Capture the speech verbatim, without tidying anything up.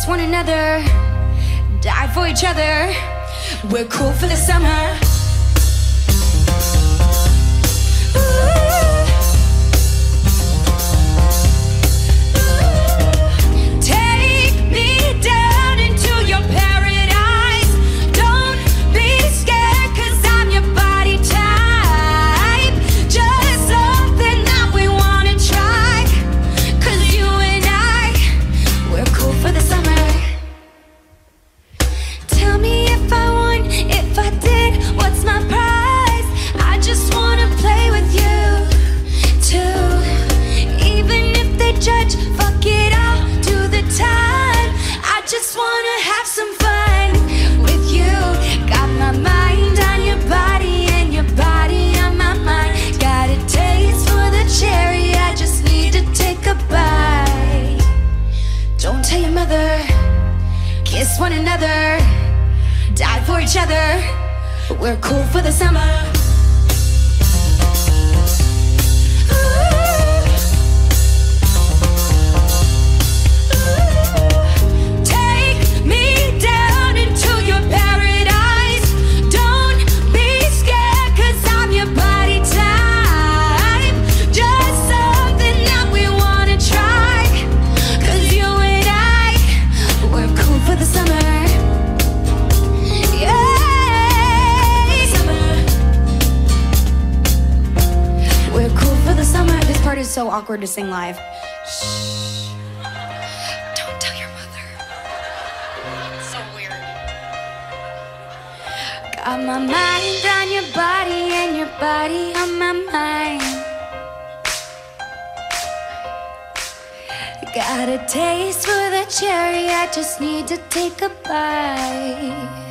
kiss one another, die for each other. We're cool for the summer. Kiss one another, die for each other. We're cool for the summer. It's so awkward to sing live. Shh. Don't tell your mother. It's so weird. Got my mind on your body and your body on my mind. Got a taste for the cherry, I just need to take a bite.